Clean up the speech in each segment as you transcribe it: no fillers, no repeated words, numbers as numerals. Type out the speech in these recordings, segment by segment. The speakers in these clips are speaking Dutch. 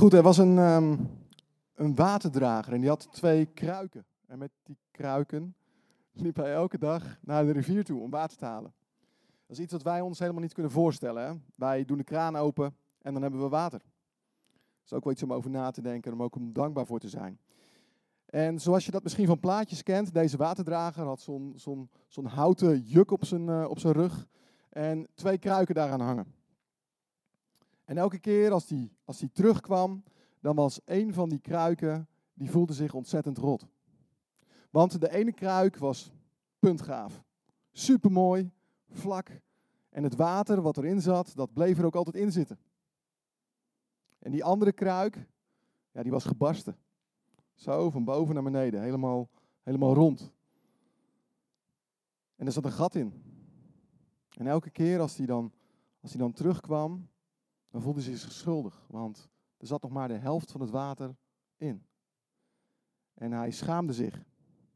Goed, er was een waterdrager en die had 2 kruiken. En met die kruiken liep hij elke dag naar de rivier toe om water te halen. Dat is iets wat wij ons helemaal niet kunnen voorstellen. Hè? Wij doen de kraan open en dan hebben we water. Dat is ook wel iets om over na te denken en om ook dankbaar voor te zijn. En zoals je dat misschien van plaatjes kent, deze waterdrager had zo'n houten juk op zijn rug en 2 kruiken daaraan hangen. En elke keer als die terugkwam, dan was een van die kruiken, die voelde zich ontzettend rot. Want de ene kruik was puntgaaf. Supermooi, vlak. En het water wat erin zat, dat bleef er ook altijd in zitten. En die andere kruik, ja, die was gebarsten. Zo, van boven naar beneden, helemaal rond. En er zat een gat in. En elke keer als hij dan terugkwam, dan voelde hij zich schuldig. Want er zat nog maar de helft van het water in. En hij schaamde zich.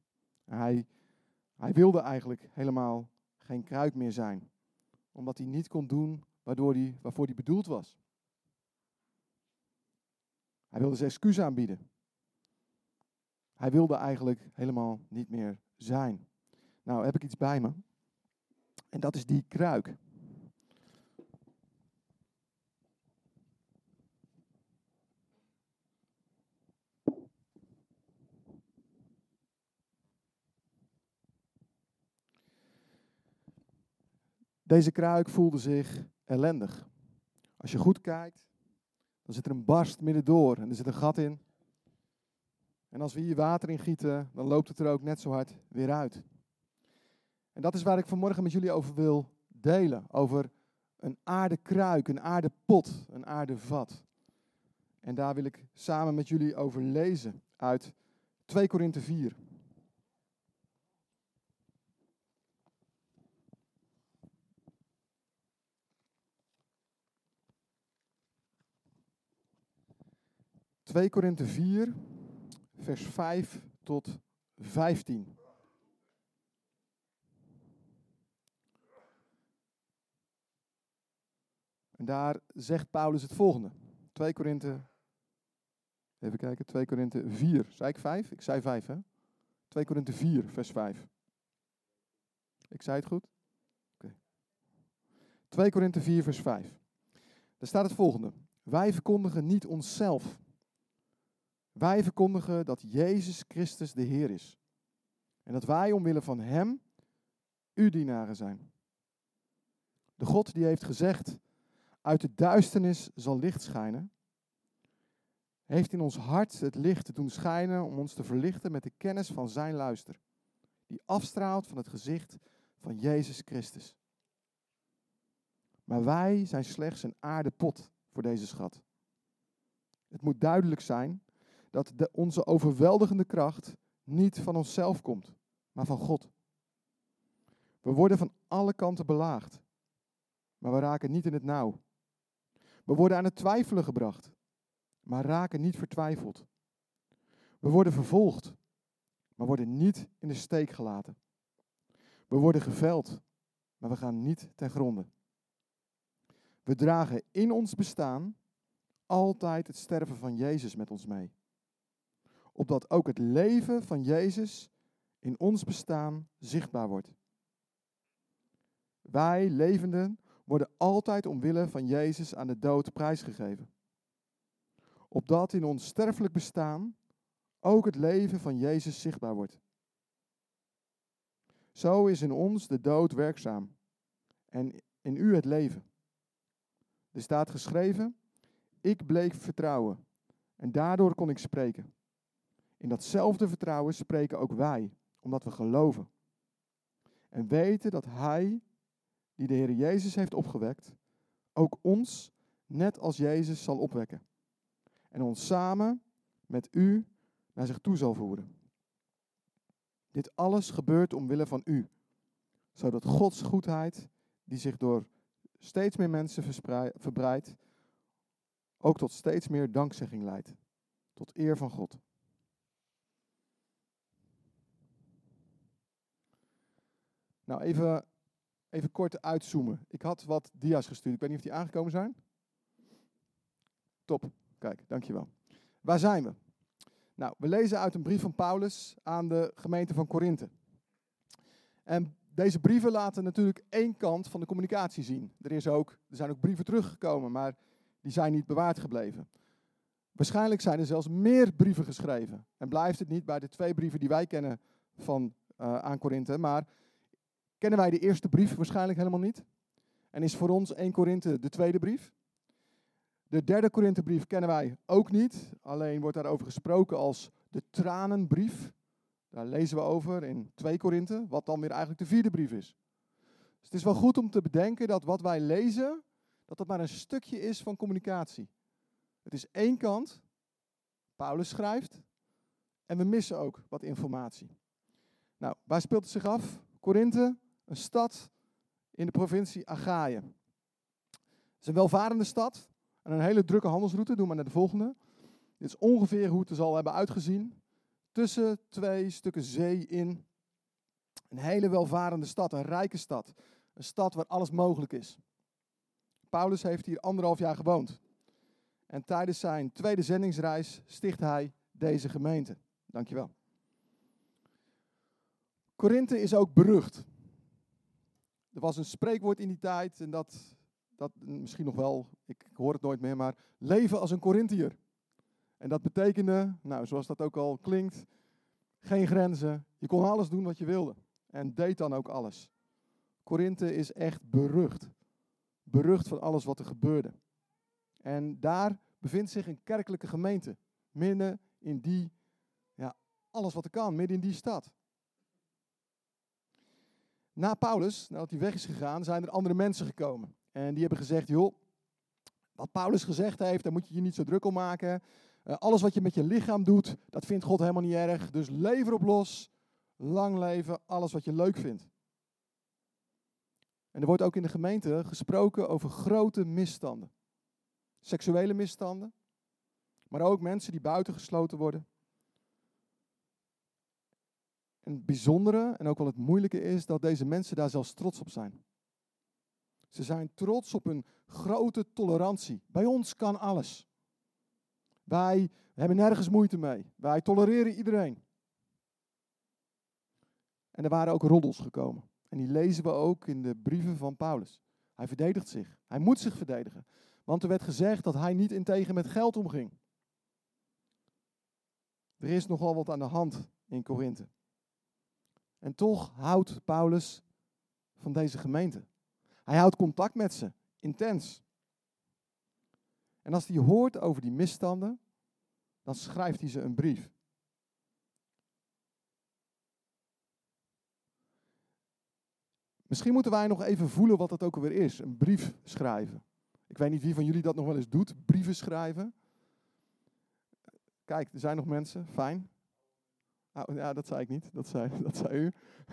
Hij wilde eigenlijk helemaal geen kruik meer zijn. Omdat hij niet kon doen waarvoor hij bedoeld was. Hij wilde zijn excuus aanbieden. Hij wilde eigenlijk helemaal niet meer zijn. Nou, heb ik iets bij me. En dat is die kruik. Deze kruik voelde zich ellendig. Als je goed kijkt, dan zit er een barst middendoor en er zit een gat in. En als we hier water in gieten, dan loopt het er ook net zo hard weer uit. En dat is waar ik vanmorgen met jullie over wil delen. Over een aardekruik, een aardepot, een aardevat. En daar wil ik samen met jullie over lezen uit 2 Korinthe 4. ...2 Korinthe 4, vers 5 tot 15. En daar zegt Paulus het volgende. 2 Korinthe 4. Zei ik 5? Ik zei 5, hè? 2 Korinthe 4, vers 5. Ik zei het goed? Oké. 2 Korinthe 4, vers 5. Daar staat het volgende. Wij verkondigen niet onszelf. Wij verkondigen dat Jezus Christus de Heer is. En dat wij omwille van Hem uw dienaren zijn. De God die heeft gezegd, uit de duisternis zal licht schijnen, heeft in ons hart het licht doen schijnen om ons te verlichten met de kennis van zijn luister, die afstraalt van het gezicht van Jezus Christus. Maar wij zijn slechts een aardepot voor deze schat. Het moet duidelijk zijn dat onze overweldigende kracht niet van onszelf komt, maar van God. We worden van alle kanten belaagd, maar we raken niet in het nauw. We worden aan het twijfelen gebracht, maar raken niet vertwijfeld. We worden vervolgd, maar worden niet in de steek gelaten. We worden geveld, maar we gaan niet ten gronde. We dragen in ons bestaan altijd het sterven van Jezus met ons mee. Opdat ook het leven van Jezus in ons bestaan zichtbaar wordt. Wij levenden worden altijd omwille van Jezus aan de dood prijsgegeven. Opdat in ons sterfelijk bestaan ook het leven van Jezus zichtbaar wordt. Zo is in ons de dood werkzaam en in u het leven. Er staat geschreven, ik bleef vertrouwen en daardoor kon ik spreken. In datzelfde vertrouwen spreken ook wij, omdat we geloven. En weten dat Hij, die de Heer Jezus heeft opgewekt, ook ons, net als Jezus, zal opwekken. En ons samen met u naar zich toe zal voeren. Dit alles gebeurt omwille van u, zodat Gods goedheid, die zich door steeds meer mensen verbreidt, ook tot steeds meer dankzegging leidt, tot eer van God. Nou, even kort uitzoomen. Ik had wat dia's gestuurd. Ik weet niet of die aangekomen zijn. Top. kijk, dankjewel. Waar zijn we? Nou, we lezen uit een brief van Paulus aan de gemeente van Korinthe. En deze brieven laten natuurlijk één kant van de communicatie zien. Er zijn ook brieven teruggekomen, maar die zijn niet bewaard gebleven. Waarschijnlijk zijn er zelfs meer brieven geschreven. En blijft het niet bij de 2 brieven die wij kennen aan Korinthe, maar kennen wij de eerste brief waarschijnlijk helemaal niet. En is voor ons 1 Korinthe de tweede brief. De 3e Korinthebrief kennen wij ook niet. Alleen wordt daarover gesproken als de tranenbrief. Daar lezen we over in 2 Korinthe, wat dan weer eigenlijk de 4e brief is. Dus het is wel goed om te bedenken dat wat wij lezen, dat maar een stukje is van communicatie. Het is één kant, Paulus schrijft, en we missen ook wat informatie. Nou, waar speelt het zich af? Korinthe, een stad in de provincie Achaïe. Het is een welvarende stad en een hele drukke handelsroute. Doe maar naar de volgende. Dit is ongeveer hoe het er zal hebben uitgezien. Tussen 2 stukken zee in. Een hele welvarende stad, een rijke stad. Een stad waar alles mogelijk is. Paulus heeft hier 1,5 jaar gewoond. En tijdens zijn 2e zendingsreis sticht hij deze gemeente. Dankjewel. Korinthe is ook berucht. Er was een spreekwoord in die tijd, en dat misschien nog wel, ik hoor het nooit meer, maar leven als een Korinthiër. En dat betekende, nou zoals dat ook al klinkt, geen grenzen. Je kon alles doen wat je wilde. En deed dan ook alles. Korinthe is echt berucht. Berucht van alles wat er gebeurde. En daar bevindt zich een kerkelijke gemeente. Midden in die, alles wat er kan, midden in die stad. Na Paulus, nadat hij weg is gegaan, zijn er andere mensen gekomen. En die hebben gezegd, joh, wat Paulus gezegd heeft, daar moet je je niet zo druk om maken. Alles wat je met je lichaam doet, dat vindt God helemaal niet erg. Dus lever op los, lang leven, alles wat je leuk vindt. En er wordt ook in de gemeente gesproken over grote misstanden. Seksuele misstanden, maar ook mensen die buitengesloten worden. En het bijzondere en ook wel het moeilijke is dat deze mensen daar zelfs trots op zijn. Ze zijn trots op hun grote tolerantie. Bij ons kan alles. Wij hebben nergens moeite mee. Wij tolereren iedereen. En er waren ook roddels gekomen. En die lezen we ook in de brieven van Paulus. Hij verdedigt zich. Hij moet zich verdedigen. Want er werd gezegd dat hij niet integer met geld omging. Er is nogal wat aan de hand in Korinthe. En toch houdt Paulus van deze gemeente. Hij houdt contact met ze, intens. En als hij hoort over die misstanden, dan schrijft hij ze een brief. Misschien moeten wij nog even voelen wat dat ook alweer is, een brief schrijven. Ik weet niet wie van jullie dat nog wel eens doet, brieven schrijven. Kijk, er zijn nog mensen, fijn. Oh, ja, dat zei ik niet, dat zei u.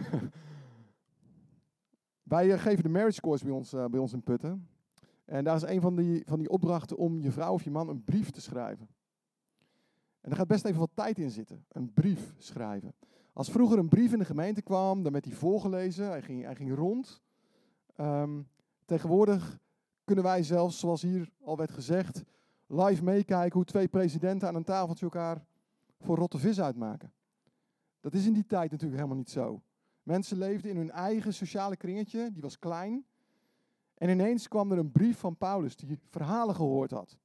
Wij geven de marriage course bij ons in Putten. En daar is een van die opdrachten om je vrouw of je man een brief te schrijven. En daar gaat best even wat tijd in zitten, een brief schrijven. Als vroeger een brief in de gemeente kwam, dan werd hij voorgelezen, hij ging rond. Tegenwoordig kunnen wij zelfs, zoals hier al werd gezegd, live meekijken hoe 2 presidenten aan een tafeltje elkaar voor rotte vis uitmaken. Dat is in die tijd natuurlijk helemaal niet zo. Mensen leefden in hun eigen sociale kringetje, die was klein. En ineens kwam er een brief van Paulus die verhalen gehoord had.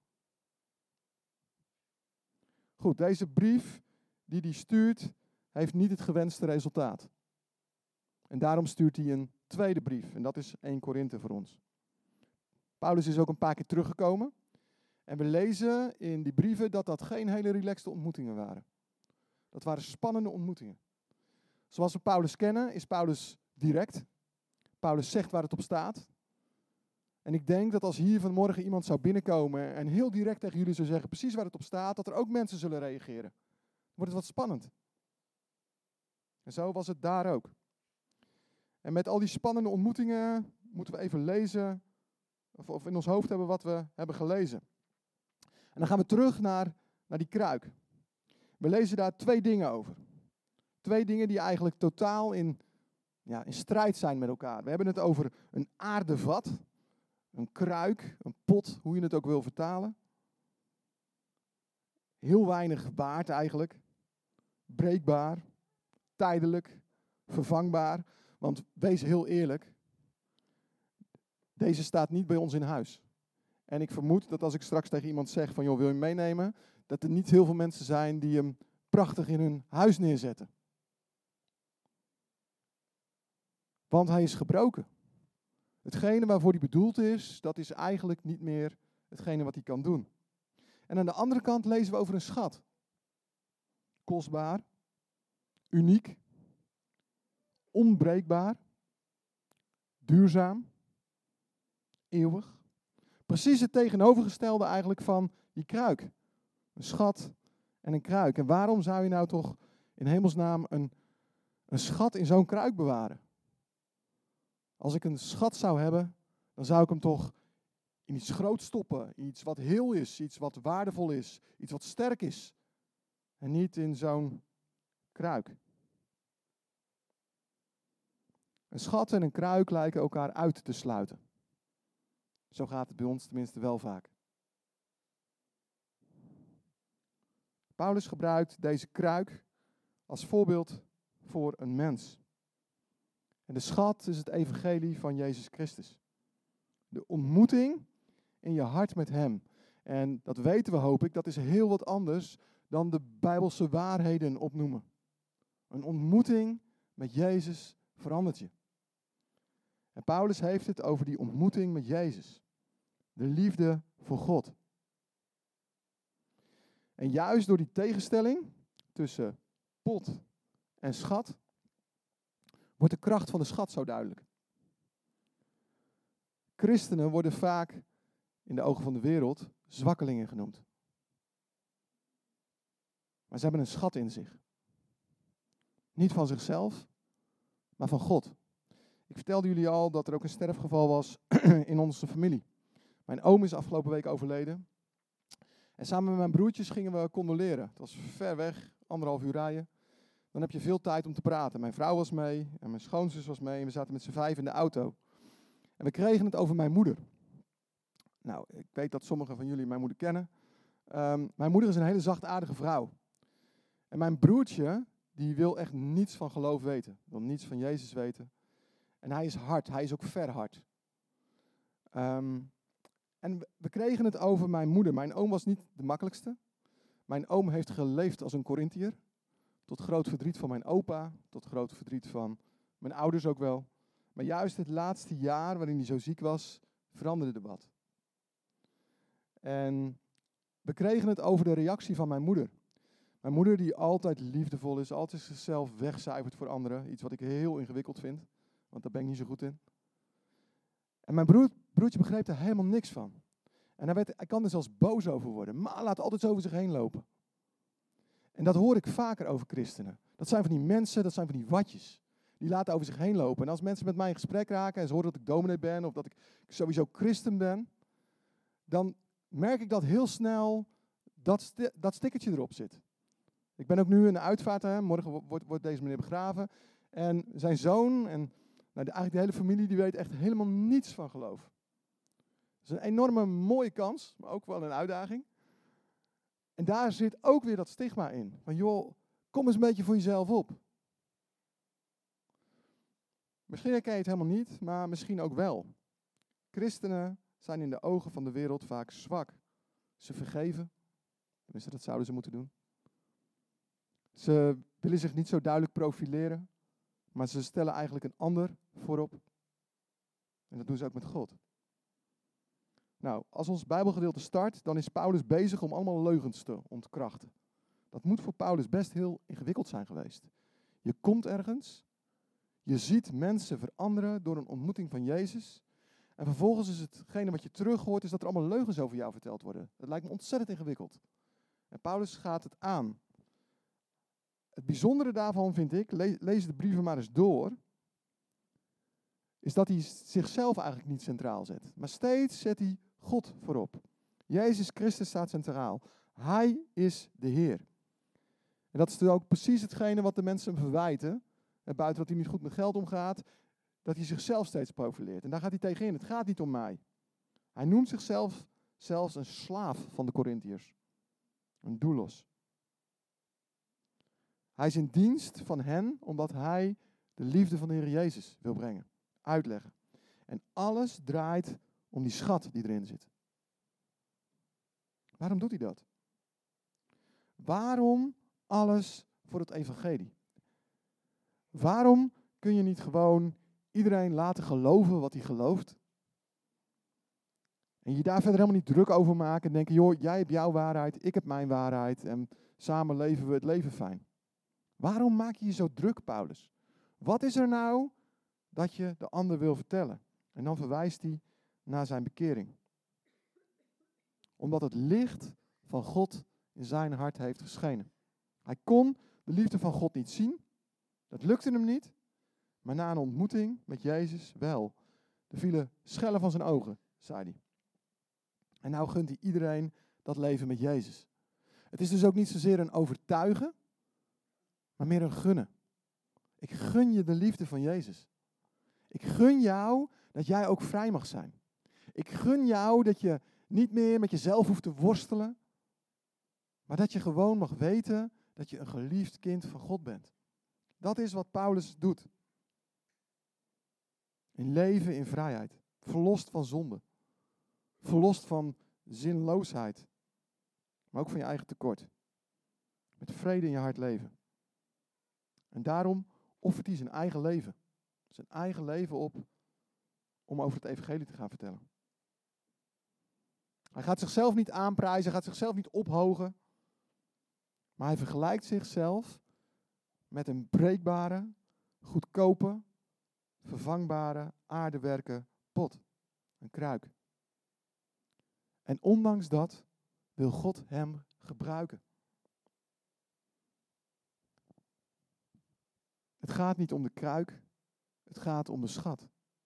Goed, deze brief die hij stuurt, heeft niet het gewenste resultaat. En daarom stuurt hij een tweede brief. En dat is 1 Korinthe voor ons. Paulus is ook een paar keer teruggekomen. En we lezen in die brieven dat geen hele relaxte ontmoetingen waren. Dat waren spannende ontmoetingen. Zoals we Paulus kennen, is Paulus direct. Paulus zegt waar het op staat. En ik denk dat als hier vanmorgen iemand zou binnenkomen en heel direct tegen jullie zou zeggen precies waar het op staat, dat er ook mensen zullen reageren. Dan wordt het wat spannend. En zo was het daar ook. En met al die spannende ontmoetingen moeten we even lezen, of in ons hoofd hebben wat we hebben gelezen. En dan gaan we terug naar die kruik. We lezen daar 2 dingen over. 2 dingen die eigenlijk totaal in strijd zijn met elkaar. We hebben het over een aardevat, een kruik, een pot, hoe je het ook wil vertalen. heel weinig waard eigenlijk. Breekbaar, tijdelijk, vervangbaar. Want wees heel eerlijk, deze staat niet bij ons in huis. En ik vermoed dat als ik straks tegen iemand zeg van, joh, wil je hem meenemen? Dat er niet heel veel mensen zijn die hem prachtig in hun huis neerzetten. Want hij is gebroken. Hetgene waarvoor hij bedoeld is, dat is eigenlijk niet meer hetgene wat hij kan doen. En aan de andere kant lezen we over een schat. Kostbaar, uniek, onbreekbaar, duurzaam, eeuwig. Precies het tegenovergestelde eigenlijk van die kruik. Een schat en een kruik. En waarom zou je nou toch in hemelsnaam een schat in zo'n kruik bewaren? Als ik een schat zou hebben, dan zou ik hem toch in iets groots stoppen. Iets wat heel is, iets wat waardevol is, iets wat sterk is. En niet in zo'n kruik. Een schat en een kruik lijken elkaar uit te sluiten. Zo gaat het bij ons tenminste wel vaak. Paulus gebruikt deze kruik als voorbeeld voor een mens. En de schat is het evangelie van Jezus Christus. De ontmoeting in je hart met hem. En dat weten we, hoop ik, dat is heel wat anders dan de Bijbelse waarheden opnoemen. Een ontmoeting met Jezus verandert je. En Paulus heeft het over die ontmoeting met Jezus. De liefde voor God. En juist door die tegenstelling tussen pot en schat, wordt de kracht van de schat zo duidelijk. Christenen worden vaak in de ogen van de wereld zwakkelingen genoemd. Maar ze hebben een schat in zich. Niet van zichzelf, maar van God. Ik vertelde jullie al dat er ook een sterfgeval was in onze familie. Mijn oom is afgelopen week overleden. En samen met mijn broertjes gingen we condoleren. Het was ver weg, 1,5 uur rijden. Dan heb je veel tijd om te praten. Mijn vrouw was mee en mijn schoonzus was mee. En we zaten met z'n 5 in de auto. En we kregen het over mijn moeder. Nou, ik weet dat sommigen van jullie mijn moeder kennen. Mijn moeder is een hele zachtaardige vrouw. En mijn broertje, die wil echt niets van geloof weten. Wil niets van Jezus weten. En hij is hard. Hij is ook ver hard. En we kregen het over mijn moeder. Mijn oom was niet de makkelijkste. Mijn oom heeft geleefd als een Korintiër. Tot groot verdriet van mijn opa. Tot groot verdriet van mijn ouders ook wel. Maar juist het laatste jaar waarin hij zo ziek was, veranderde er wat. En we kregen het over de reactie van mijn moeder. Mijn moeder die altijd liefdevol is, altijd zichzelf wegcijfert voor anderen. Iets wat ik heel ingewikkeld vind, want daar ben ik niet zo goed in. En mijn broertje begreep er helemaal niks van. En hij kan er zelfs boos over worden. Maar laat altijd zo over zich heen lopen. En dat hoor ik vaker over christenen. Dat zijn van die mensen, dat zijn van die watjes. Die laten over zich heen lopen. En als mensen met mij in gesprek raken en ze horen dat ik dominee ben of dat ik sowieso christen ben, dan merk ik dat heel snel dat stickertje erop zit. Ik ben ook nu in de uitvaart, hè. Morgen wordt deze meneer begraven. En zijn zoon en eigenlijk de hele familie die weet echt helemaal niets van geloof. Het is een enorme mooie kans, maar ook wel een uitdaging. En daar zit ook weer dat stigma in. Van joh, kom eens een beetje voor jezelf op. Misschien herken je het helemaal niet, maar misschien ook wel. Christenen zijn in de ogen van de wereld vaak zwak. Ze vergeven. Tenminste, dat zouden ze moeten doen. Ze willen zich niet zo duidelijk profileren. Maar ze stellen eigenlijk een ander voorop. En dat doen ze ook met God. Nou, als ons Bijbelgedeelte start, dan is Paulus bezig om allemaal leugens te ontkrachten. Dat moet voor Paulus best heel ingewikkeld zijn geweest. Je komt ergens, je ziet mensen veranderen door een ontmoeting van Jezus. En vervolgens is hetgene wat je terug hoort, is dat er allemaal leugens over jou verteld worden. Dat lijkt me ontzettend ingewikkeld. En Paulus gaat het aan. Het bijzondere daarvan vind ik, lees de brieven maar eens door, is dat hij zichzelf eigenlijk niet centraal zet. Maar steeds zet hij God voorop. Jezus Christus staat centraal. Hij is de Heer. En dat is ook precies hetgene wat de mensen hem verwijten. En buiten dat hij niet goed met geld omgaat, dat hij zichzelf steeds profileert. En daar gaat hij tegenin. Het gaat niet om mij. Hij noemt zichzelf zelfs een slaaf van de Korintiërs. Een doulos. Hij is in dienst van hen omdat hij de liefde van de Heer Jezus wil brengen, uitleggen. En alles draait om die schat die erin zit. Waarom doet hij dat? Waarom alles voor het evangelie? Waarom kun je niet gewoon iedereen laten geloven wat hij gelooft? En je daar verder helemaal niet druk over maken en denken, joh, jij hebt jouw waarheid, ik heb mijn waarheid en samen leven we het leven fijn. Waarom maak je je zo druk, Paulus? Wat is er nou dat je de ander wil vertellen? En dan verwijst hij naar zijn bekering. Omdat het licht van God in zijn hart heeft geschenen. Hij kon de liefde van God niet zien. Dat lukte hem niet. Maar na een ontmoeting met Jezus wel. Er vielen schellen van zijn ogen, zei hij. En nou gunt hij iedereen dat leven met Jezus. Het is dus ook niet zozeer een overtuigen, maar meer een gunnen. Ik gun je de liefde van Jezus. Ik gun jou dat jij ook vrij mag zijn. Ik gun jou dat je niet meer met jezelf hoeft te worstelen, maar dat je gewoon mag weten dat je een geliefd kind van God bent. Dat is wat Paulus doet. In leven in vrijheid. Verlost van zonde. Verlost van zinloosheid. Maar ook van je eigen tekort. Met vrede in je hart leven. En daarom offert hij zijn eigen leven. Zijn eigen leven op om over het evangelie te gaan vertellen. Hij gaat zichzelf niet aanprijzen, hij gaat zichzelf niet ophogen. Maar hij vergelijkt zichzelf met een breekbare, goedkope, vervangbare, aardewerken pot. Een kruik. En ondanks dat wil God hem gebruiken. Het gaat niet om de kruik, het gaat om de schat.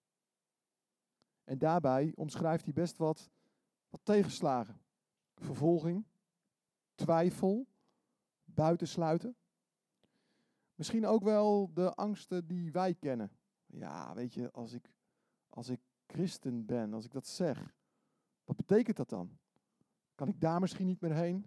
En daarbij omschrijft hij best wat tegenslagen. Vervolging, twijfel, buitensluiten. Misschien ook wel de angsten die wij kennen. Ja, weet je, als ik christen ben, als ik dat zeg, wat betekent dat dan? Kan ik daar misschien niet meer heen?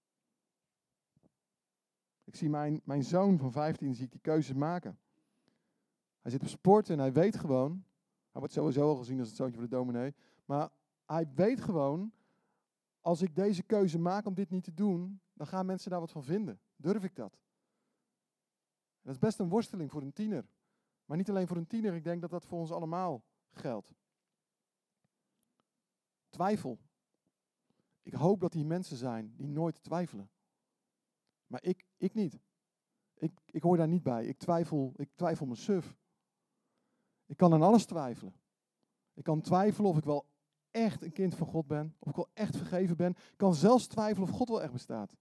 Ik zie mijn zoon van 15, zie ik die keuzes maken. Hij zit op sport en hij weet gewoon, hij wordt sowieso al gezien als het zoontje van de dominee, maar hij weet gewoon, als ik deze keuze maak om dit niet te doen, dan gaan mensen daar wat van vinden. Durf ik dat? Dat is best een worsteling voor een tiener. Maar niet alleen voor een tiener, ik denk dat dat voor ons allemaal geldt. Twijfel. Ik hoop dat die mensen zijn die nooit twijfelen. Maar ik niet. Ik hoor daar niet bij. Ik twijfel me suf. Ik kan aan alles twijfelen. Ik kan twijfelen of ik wel echt een kind van God ben. Of ik wel echt vergeven ben. Ik kan zelfs twijfelen of God wel echt bestaat.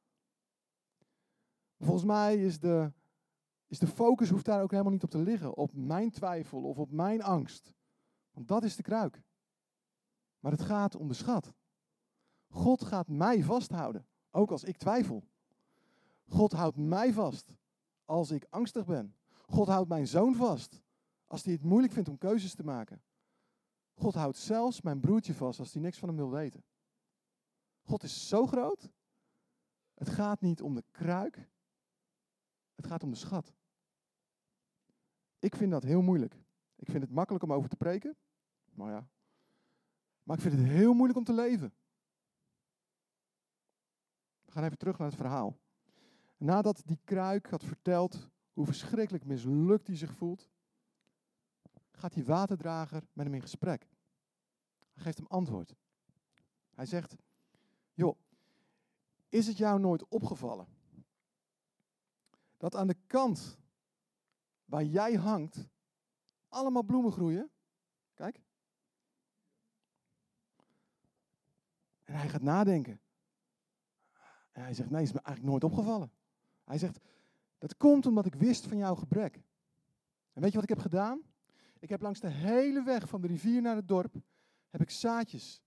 Volgens mij is de focus hoeft daar ook helemaal niet op te liggen. Op mijn twijfel of op mijn angst. Want dat is de kruik. Maar het gaat om de schat. God gaat mij vasthouden. Ook als ik twijfel. God houdt mij vast als ik angstig ben. God houdt mijn zoon vast als hij het moeilijk vindt om keuzes te maken. God houdt zelfs mijn broertje vast als hij niks van hem wil weten. God is zo groot. Het gaat niet om de kruik. Het gaat om de schat. Ik vind dat heel moeilijk. Ik vind het makkelijk om over te preken. Maar ik vind het heel moeilijk om te leven. We gaan even terug naar het verhaal. Nadat die kruik had verteld hoe verschrikkelijk mislukt hij zich voelt, gaat die waterdrager met hem in gesprek. Hij geeft hem antwoord. Hij zegt, joh, is het jou nooit opgevallen dat aan de kant waar jij hangt allemaal bloemen groeien? Kijk. En hij gaat nadenken. En hij zegt, nee, is me eigenlijk nooit opgevallen. Hij zegt, dat komt omdat ik wist van jouw gebrek. En weet je wat ik heb gedaan? Ik heb langs de hele weg van de rivier naar het dorp, heb ik zaadjes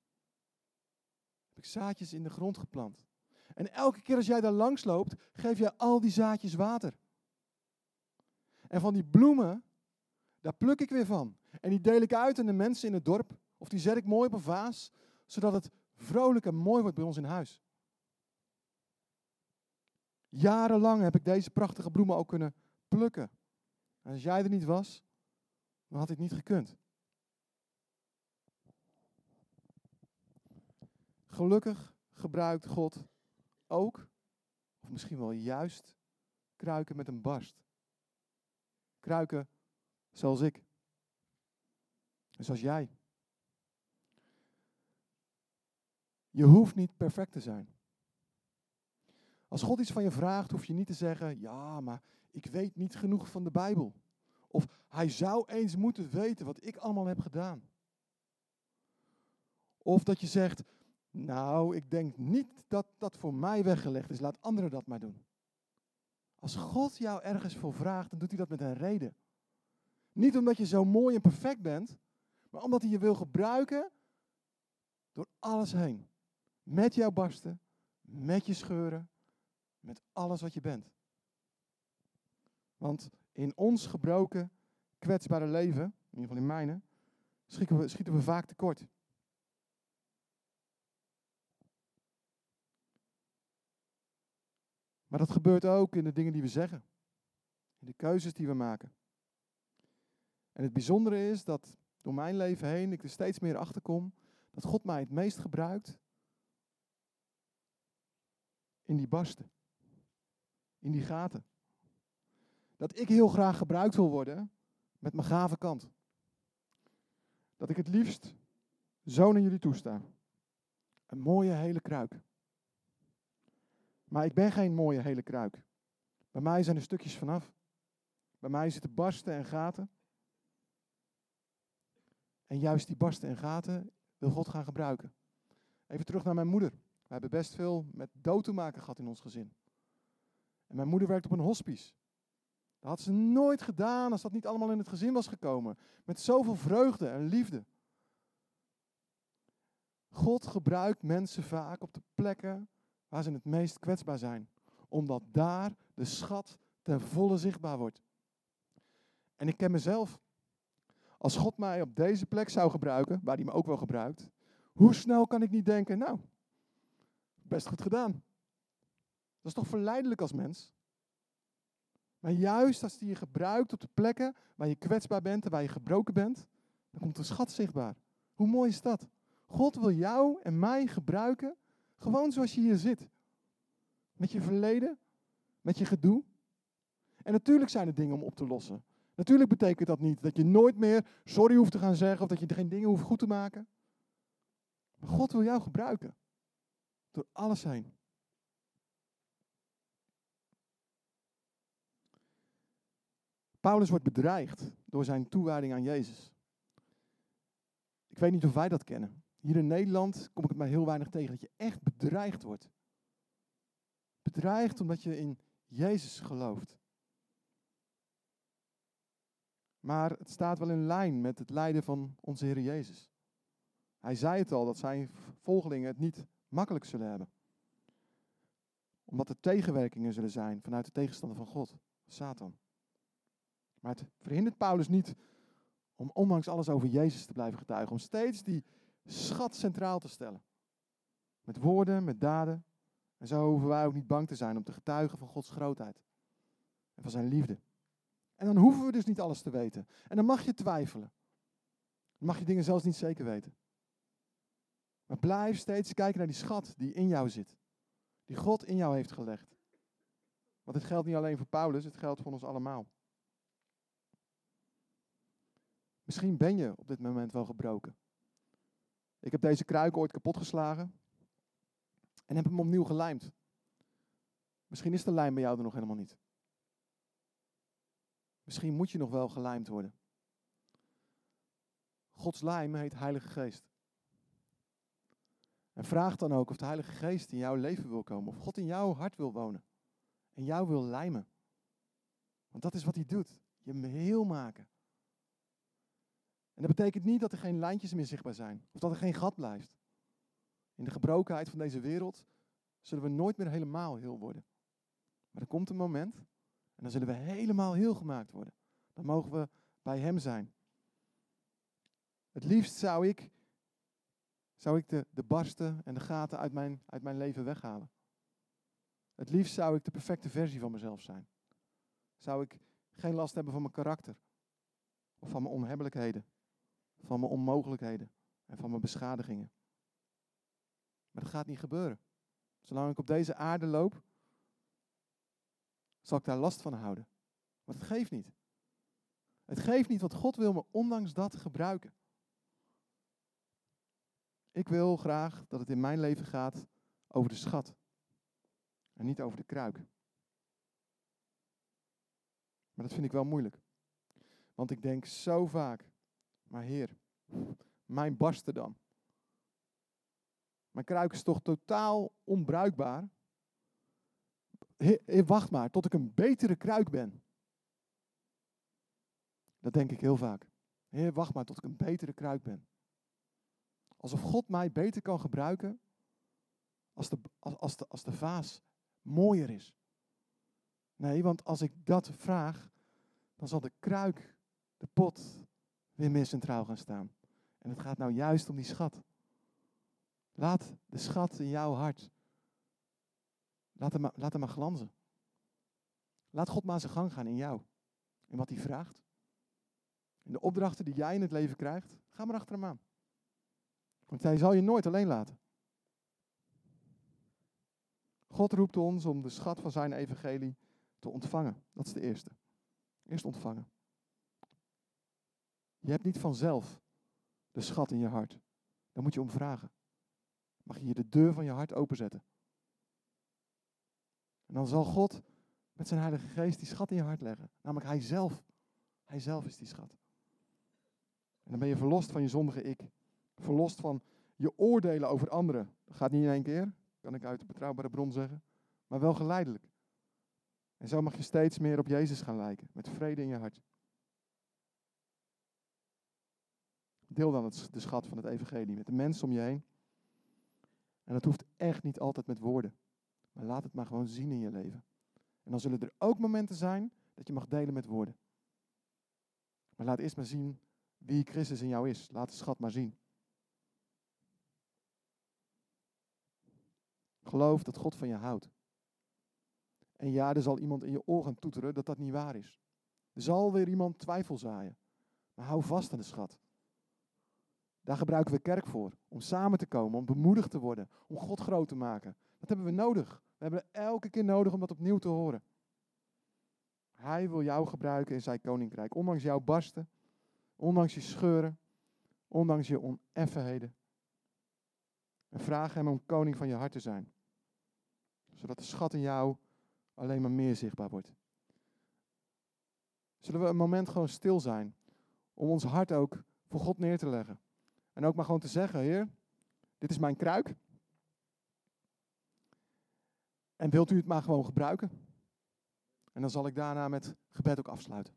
in de grond geplant. En elke keer als jij daar langs loopt, geef je al die zaadjes water. En van die bloemen, daar pluk ik weer van. En die deel ik uit aan de mensen in het dorp. Of die zet ik mooi op een vaas, zodat het vrolijk en mooi wordt bij ons in huis. Jarenlang heb ik deze prachtige bloemen ook kunnen plukken. En als jij er niet was, dan had dit niet gekund. Gelukkig gebruikt God ook, of misschien wel juist, kruiken met een barst. Kruiken zoals ik. En zoals jij. Je hoeft niet perfect te zijn. Als God iets van je vraagt, hoef je niet te zeggen, ja, maar ik weet niet genoeg van de Bijbel. Of hij zou eens moeten weten wat ik allemaal heb gedaan. Of dat je zegt, nou, ik denk niet dat dat voor mij weggelegd is, laat anderen dat maar doen. Als God jou ergens voor vraagt, dan doet hij dat met een reden. Niet omdat je zo mooi en perfect bent, maar omdat hij je wil gebruiken door alles heen. Met jouw barsten, met je scheuren, met alles wat je bent. Want in ons gebroken, kwetsbare leven, in ieder geval in mijne, schieten we vaak tekort. Maar dat gebeurt ook in de dingen die we zeggen. In de keuzes die we maken. En het bijzondere is dat door mijn leven heen ik er steeds meer achter kom dat God mij het meest gebruikt in die barsten. In die gaten. Dat ik heel graag gebruikt wil worden met mijn gave kant. Dat ik het liefst zo naar jullie toesta. Een mooie hele kruik. Maar ik ben geen mooie hele kruik. Bij mij zijn er stukjes vanaf. Bij mij zitten barsten en gaten. En juist die barsten en gaten wil God gaan gebruiken. Even terug naar mijn moeder. We hebben best veel met dood te maken gehad in ons gezin. En mijn moeder werkt op een hospice. Dat had ze nooit gedaan als dat niet allemaal in het gezin was gekomen. Met zoveel vreugde en liefde. God gebruikt mensen vaak op de plekken waar ze het meest kwetsbaar zijn. Omdat daar de schat ten volle zichtbaar wordt. En ik ken mezelf. Als God mij op deze plek zou gebruiken, waar hij me ook wel gebruikt, hoe snel kan ik niet denken, nou, best goed gedaan. Dat is toch verleidelijk als mens? Maar juist als hij je gebruikt op de plekken waar je kwetsbaar bent en waar je gebroken bent, dan komt de schat zichtbaar. Hoe mooi is dat? God wil jou en mij gebruiken, gewoon zoals je hier zit. Met je verleden, met je gedoe. En natuurlijk zijn er dingen om op te lossen. Natuurlijk betekent dat niet dat je nooit meer sorry hoeft te gaan zeggen of dat je geen dingen hoeft goed te maken. Maar God wil jou gebruiken. Door alles heen. Paulus wordt bedreigd door zijn toewijding aan Jezus. Ik weet niet of wij dat kennen. Hier in Nederland kom ik het maar heel weinig tegen dat je echt bedreigd wordt. Bedreigd omdat je in Jezus gelooft. Maar het staat wel in lijn met het lijden van onze Heer Jezus. Hij zei het al, dat zijn volgelingen het niet makkelijk zullen hebben. Omdat er tegenwerkingen zullen zijn vanuit de tegenstander van God, Satan. Maar het verhindert Paulus niet om ondanks alles over Jezus te blijven getuigen. Om steeds die schat centraal te stellen. Met woorden, met daden. En zo hoeven wij ook niet bang te zijn om te getuigen van Gods grootheid. En van zijn liefde. En dan hoeven we dus niet alles te weten. En dan mag je twijfelen. Dan mag je dingen zelfs niet zeker weten. Maar blijf steeds kijken naar die schat die in jou zit. Die God in jou heeft gelegd. Want het geldt niet alleen voor Paulus, het geldt voor ons allemaal. Misschien ben je op dit moment wel gebroken. Ik heb deze kruik ooit kapot geslagen. En heb hem opnieuw gelijmd. Misschien is de lijm bij jou er nog helemaal niet. Misschien moet je nog wel gelijmd worden. Gods lijm heet Heilige Geest. En vraag dan ook of de Heilige Geest in jouw leven wil komen. Of God in jouw hart wil wonen. En jou wil lijmen. Want dat is wat hij doet. Je hem heel maken. En dat betekent niet dat er geen lijntjes meer zichtbaar zijn. Of dat er geen gat blijft. In de gebrokenheid van deze wereld zullen we nooit meer helemaal heel worden. Maar er komt een moment en dan zullen we helemaal heel gemaakt worden. Dan mogen we bij hem zijn. Het liefst zou ik de barsten en de gaten uit mijn leven weghalen. Het liefst zou ik de perfecte versie van mezelf zijn. Zou ik geen last hebben van mijn karakter. Of van mijn onhebbelijkheden. Van mijn onmogelijkheden. En van mijn beschadigingen. Maar dat gaat niet gebeuren. Zolang ik op deze aarde loop, zal ik daar last van houden. Want het geeft niet. Het geeft niet, want God wil me ondanks dat gebruiken. Ik wil graag dat het in mijn leven gaat over de schat. En niet over de kruik. Maar dat vind ik wel moeilijk. Want ik denk zo vaak, maar Heer, mijn barsten dan. Mijn kruik is toch totaal onbruikbaar. Heer, wacht maar tot ik een betere kruik ben. Dat denk ik heel vaak. Heer, wacht maar tot ik een betere kruik ben. Alsof God mij beter kan gebruiken als de vaas mooier is. Nee, want als ik dat vraag, dan zal de kruik, de pot, weer meer centraal gaan staan. En het gaat nou juist om die schat. Laat de schat in jouw hart. Laat hem maar glanzen. Laat God maar zijn gang gaan in jou. In wat hij vraagt. In de opdrachten die jij in het leven krijgt. Ga maar achter hem aan. Want hij zal je nooit alleen laten. God roept ons om de schat van zijn evangelie te ontvangen. Dat is de eerste. Eerst ontvangen. Je hebt niet vanzelf de schat in je hart. Daar moet je om vragen. Mag je hier de deur van je hart openzetten. En dan zal God met zijn Heilige Geest die schat in je hart leggen. Namelijk Hij zelf is die schat. En dan ben je verlost van je zondige ik. Verlost van je oordelen over anderen. Dat gaat niet in één keer, kan ik uit de betrouwbare bron zeggen. Maar wel geleidelijk. En zo mag je steeds meer op Jezus gaan lijken. Met vrede in je hart. Deel dan de schat van het evangelie met de mensen om je heen. En dat hoeft echt niet altijd met woorden. Maar laat het maar gewoon zien in je leven. En dan zullen er ook momenten zijn dat je mag delen met woorden. Maar laat eerst maar zien wie Christus in jou is. Laat de schat maar zien. Geloof dat God van je houdt. En ja, er zal iemand in je oor gaan toeteren dat dat niet waar is. Er zal weer iemand twijfel zaaien. Maar hou vast aan de schat. Daar gebruiken we kerk voor. Om samen te komen, om bemoedigd te worden. Om God groot te maken. Dat hebben we nodig. We hebben het elke keer nodig om dat opnieuw te horen. Hij wil jou gebruiken in zijn koninkrijk. Ondanks jouw barsten. Ondanks je scheuren. Ondanks je oneffenheden. En vraag hem om koning van je hart te zijn. Zodat de schat in jou alleen maar meer zichtbaar wordt. Zullen we een moment gewoon stil zijn. Om ons hart ook voor God neer te leggen. En ook maar gewoon te zeggen, Heer, dit is mijn kruik. En wilt u het maar gewoon gebruiken? En dan zal ik daarna met gebed ook afsluiten.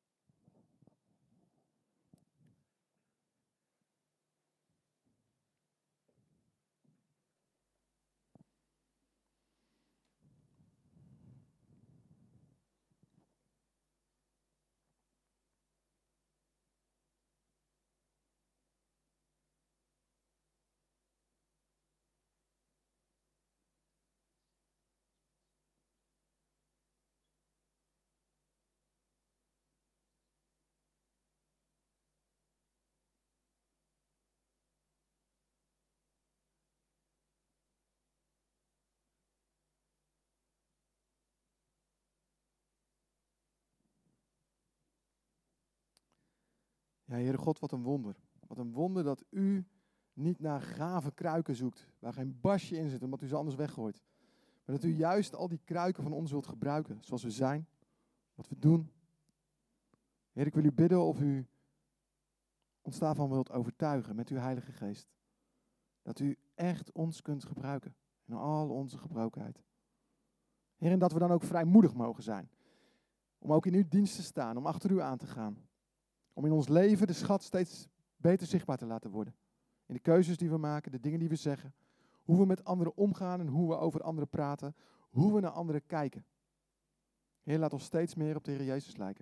Ja, Heere God, wat een wonder. Wat een wonder dat u niet naar gave kruiken zoekt, waar geen basje in zit, omdat u ze anders weggooit. Maar dat u juist al die kruiken van ons wilt gebruiken, zoals we zijn, wat we doen. Heer, ik wil u bidden of u ons daarvan wilt overtuigen met uw Heilige Geest. Dat u echt ons kunt gebruiken, in al onze gebrokenheid. Heer, en dat we dan ook vrijmoedig mogen zijn. Om ook in uw dienst te staan, om achter u aan te gaan. Om in ons leven de schat steeds beter zichtbaar te laten worden. In de keuzes die we maken, de dingen die we zeggen. Hoe we met anderen omgaan en hoe we over anderen praten. Hoe we naar anderen kijken. Heer, laat ons steeds meer op de Heer Jezus lijken.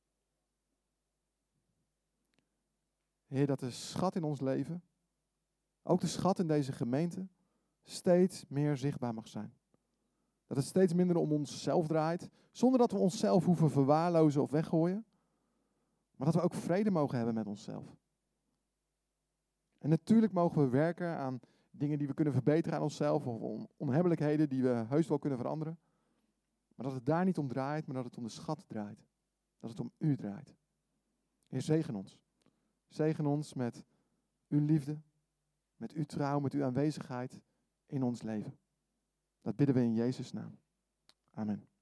Heer, dat de schat in ons leven, ook de schat in deze gemeente, steeds meer zichtbaar mag zijn. Dat het steeds minder om onszelf draait, zonder dat we onszelf hoeven verwaarlozen of weggooien. Maar dat we ook vrede mogen hebben met onszelf. En natuurlijk mogen we werken aan dingen die we kunnen verbeteren aan onszelf, of onhebbelijkheden die we heus wel kunnen veranderen. Maar dat het daar niet om draait, maar dat het om de schat draait. Dat het om u draait. Heer, zegen ons. Zegen ons met uw liefde, met uw trouw, met uw aanwezigheid in ons leven. Dat bidden we in Jezus' naam. Amen.